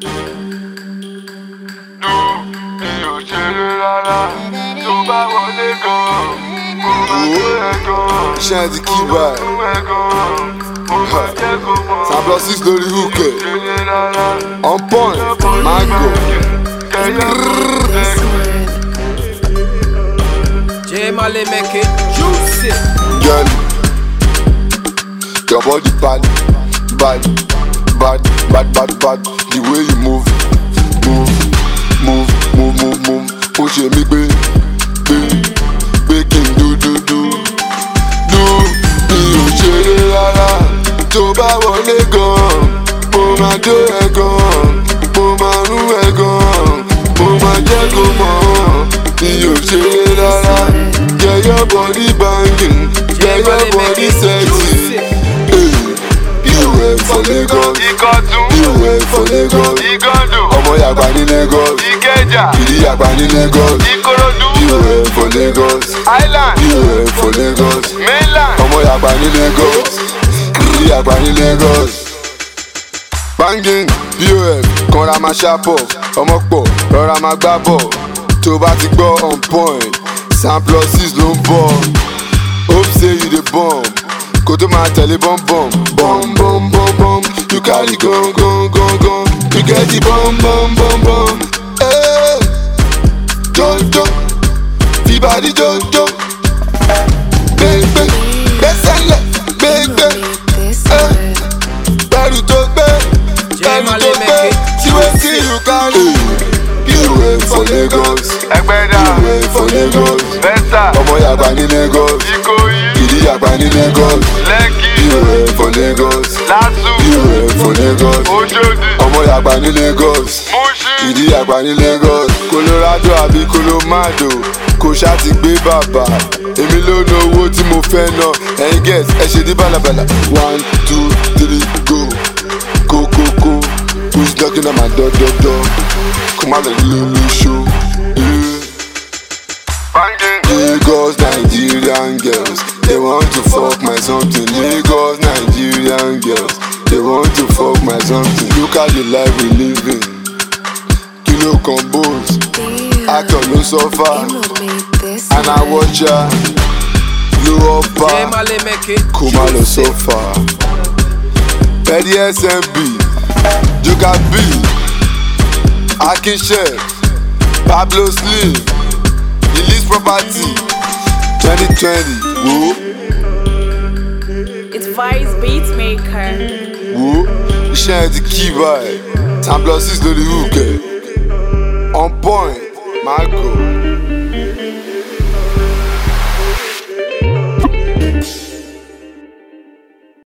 Iṣẹ́ ti kí báyìí. Samplosis lórí hookah. On point, mango. J Male make it juicy. Girl, your body bad, bad, bad, bad, bad, bad. The way you move, move, move, move, move, move. Push me, baby, baking, do. Mi ò ṣeré rárá, tó bá wọlé gan, mo máa jó ẹ gan, mo máa rún ẹ gan, mo máa jẹ́ kó mọ̀. Mi ò ṣeré rárá, get your body banging, get your body sexy. For Lagos, for Lagos, ọmọ yàgbà ní Lagos, ìdí yàgbà ní Lagos, for Lagos, for Lagos, ọmọ yàgbà ní Lagos, ìdí yàgbà ní Lagos. Banging, POF, kanra máa ṣàpọ̀, ọmọ pọ̀, rọra máa gbá bọ̀, tó bá ti gbọ́ on point, Samplosis ló ń bọ̀, hope say you dey bomb. Kò tó máa tẹ̀lé bọ́m. You carry gun. You get the bọ́m. Jojo, fi body jojo. Gbẹ̀gbẹ̀, gbẹ̀sẹ̀lẹ̀, gbẹ̀gbẹ̀. Bẹ̀rù tó gbé, tí wetin you carry. You for Lagos, you for Lagos. Ọmọ yàgbà ní Lagos. Ìdí yàgbà ní Lagos, you for Lagos, you for Lagos, ọmọ yàgbà ní Lagos, ìdí yàgbà ní Lagos. Colorado àbí Colomado, kò ṣá ti gbé bàbá, èmi ló ná owó tí mo fẹ́ ná, ẹ̀yin guess ẹ ṣe dí bàlàbàlà. 1, 2, 3, go, who's knocking at my door? Come on and let me show. Lagos, Nigerian girls, they want to fuck my something. Lagos, Nigerian girls, they want to fuck my something. Look at the life we live in. Kilo combos, actor no suffer, and I watch ya. Blow up, Kuma no suffer. Petty SMB, Juga B, Akin Chef, Pablo Slim. Release property 2020. Whoa. It's Vice Beatmaker. Whoa. Iṣẹ́ ti kí báyìí. Samplosis lórí hookah. On point, mango.